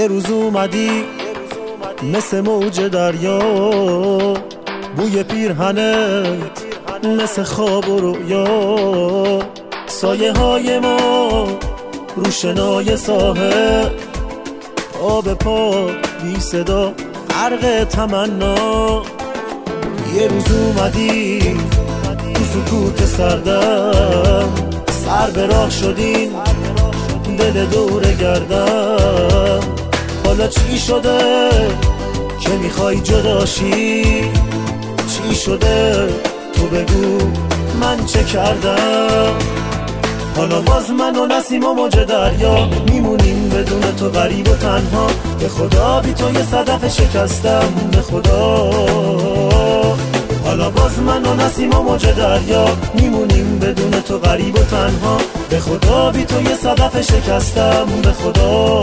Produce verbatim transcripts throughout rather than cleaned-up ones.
روز اومدی مثل موج دریا، بوی پیرهنت مثل خواب و رویا، سایه های ما روشنای ساحل، پا به پا بی صدا غرق تمنا. یه روز اومدی تو سکوت سردم، سر به راه شدیم دل دور گردم. حالا چی شده که میخوای جداشی؟ چی شده تو بگو من چه کردم؟ حالا باز من و نسیم و موج دریا میمونیم بدون تو غریب و تنها. به خدا بی تو یه صدف شکستم، به خدا. حالا باز من و نسیم و موج دریا میمونیم بدون تو غریب و تنها. به خدا بی تو یه صدف شکستم، به خدا.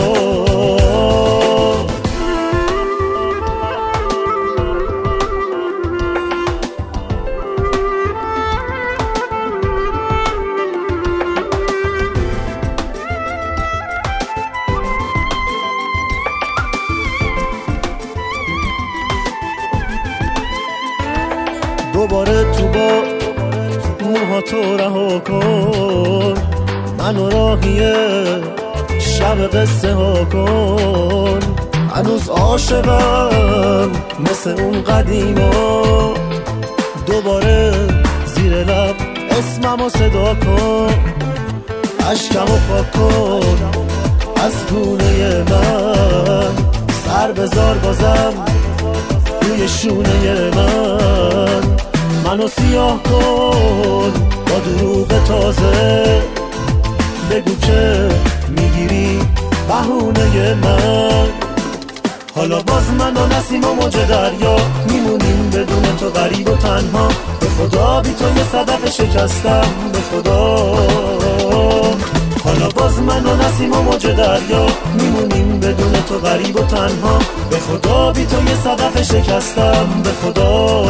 دوباره تو با موها تو رها کن، منو راهیه شب قصه ها کن. هنوز عاشقم مثل اون قدیما، دوباره زیر لب اسممو صدا کن. اشکمو پاک کن از گونه من، سر بذار بازم روی شونه من. منو سیاه کن با دروغ تازه، بگو که میگیری بهونه من. حالا باز من و نسیم و موج دریا میمونیم بدون تو غریب و تنها. به خدا بی تو یه صدف شکستم، به خدا. حالا باز من و نسیم و موج دریا میمونیم بدون تو غریب و تنها. به خدا بی تو یه صدف شکستم، به خدا.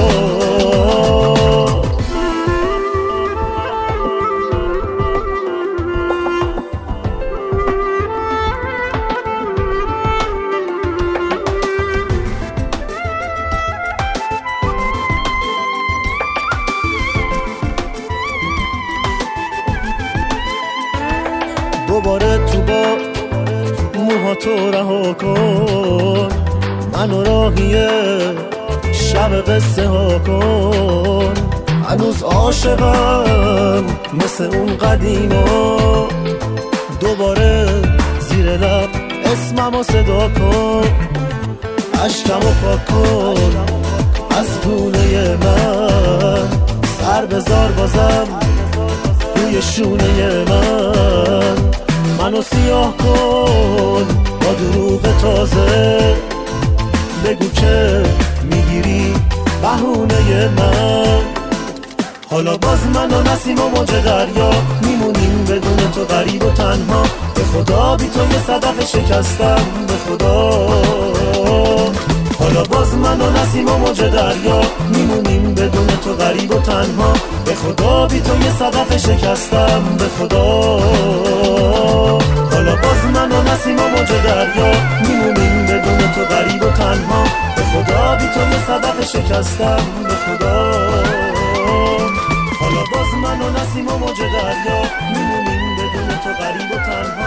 دوباره تو با موها تو رها کن، منو راهیه شب قصه ها کن. هنوز عاشقم مثل اون قدیما، دوباره زیر لب اسممو صدا کن. اشکمو پاک کن از گونه من، سر بذار بازم روی شونه من. منو سیاه کن با دروغ تازه، بگو که میگیری بهونه من. حالا باز من و نسیم و موج دریا میمونیم بدون تو غریب و تنها. به خدا بی تو یه صدف شکستم، به خدا. حالا باز من و نسیم و موج دریا میمونیم بدون تو غریب و تنها. به خدا بی تو یه صدف شکستم، به خدا. حالا باز من و نسیم و موج دریا میمونیم بدون تو غریب و تنها. به خدا بی تو یه صدف شکستم، به خدا. حالا باز من و نسیم و موج دریا میمونیم بدون تو غریب و تنها.